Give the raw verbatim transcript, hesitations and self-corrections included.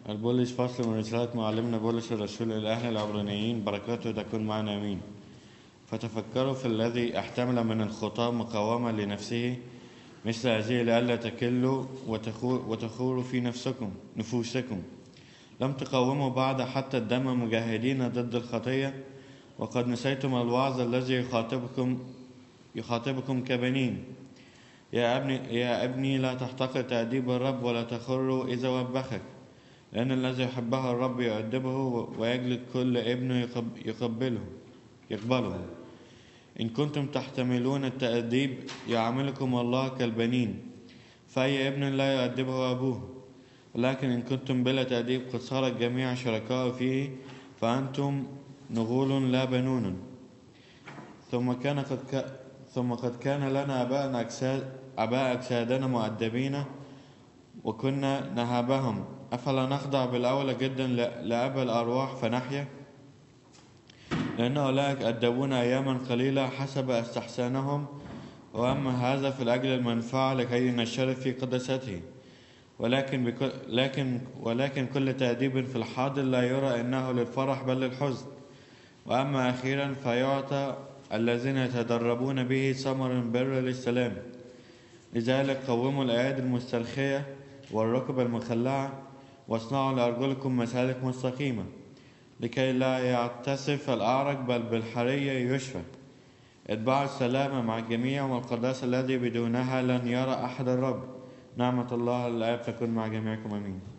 البولس فصل من رسالة معلمنا بولس الرسول إلى أهل العبرانيين، بركاته تكون معنا آمين. فتفكروا في الذي احتمل من الخطاة مقاومة لنفسه مثل هذه لئلا تكلوا وتخوروا في نفسكم نفوسكم. لم تقاوموا بعد حتى الدم مجاهدين ضد الخطية، وقد نسيتم الوعظ الذي يخاطبكم يخاطبكم كبنين. يا ابني يا ابني لا تحتقر تأديب الرب ولا تخر إذا وبخك، لأن الذي يحبه الرب يؤدبه ويجلد كل ابن يقبله يقبله. إن كنتم تحتملون التأديب يعاملكم الله كالبنين، فأي ابن لا يؤدبه أبوه. ولكن إن كنتم بلا تأديب قد صار الجميع شركاء فيه، فأنتم نغول لا بنون. ثم كان قد ك... ثم قد كان لنا آباء أجساد آباء أجسادنا مؤدبين وكنا نهابهم، أفلا نخضع بالأولى جدا لأبى الأرواح فنحيا؟ لأن أولئك أدبونا أياما قليلة حسب استحسانهم، وأما هذا فلأجل المنفعة لكي نشترك في قدسته. ولكن بكل لكن ولكن كل تأديب في الحاضر لا يرى إنه للفرح بل للحزن، وأما أخيرا فيعطى الذين يتدربون به ثمر بر للسلام. لذلك قوموا الأيادي المسترخية والركب المخلعة، واصنعوا لأرجلكم مسالك مستقيمة، لكي لا يعتسف الأعرج بل بالحرية يشفى. اتبعوا السلامة مع الجميع والقداسة الذي بدونها لن يرى أحد الرب. نعمة الله الآب تكون مع جميعكم آمين.